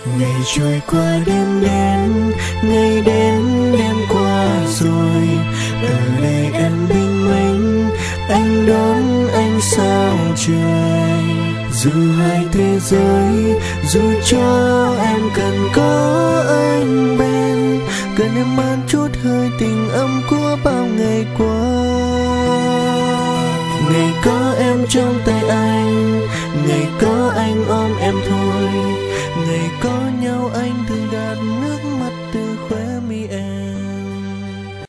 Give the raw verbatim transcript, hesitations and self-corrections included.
Ngày trôi qua đêm đến, ngày đến đêm qua rồi. Ở đây em bình minh, anh đón ánh sao trời. Dù hai thế giới, dù cho em cần có anh bên, cần em mang chút hơi tình ấm của bao ngày qua. Ngày có em trong tay anh,